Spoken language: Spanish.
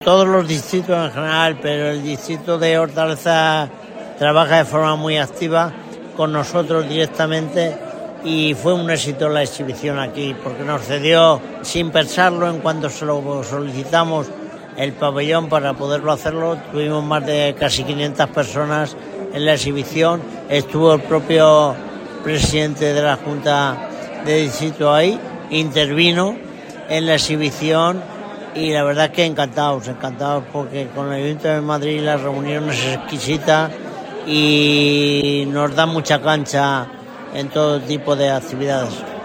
Todos los distritos en general, pero el distrito de Hortaleza trabaja de forma muy activa con nosotros directamente y fue un éxito la exhibición aquí porque nos cedió sin pensarlo en cuanto se lo solicitamos el pabellón para poderlo hacerlo. Tuvimos más de casi 500 personas en la exhibición, estuvo el propio presidente de la Junta de Distrito ahí, intervino en la exhibición. Y la verdad que encantados porque con el Ayuntamiento de Madrid la reunión es exquisita y nos da mucha cancha en todo tipo de actividades.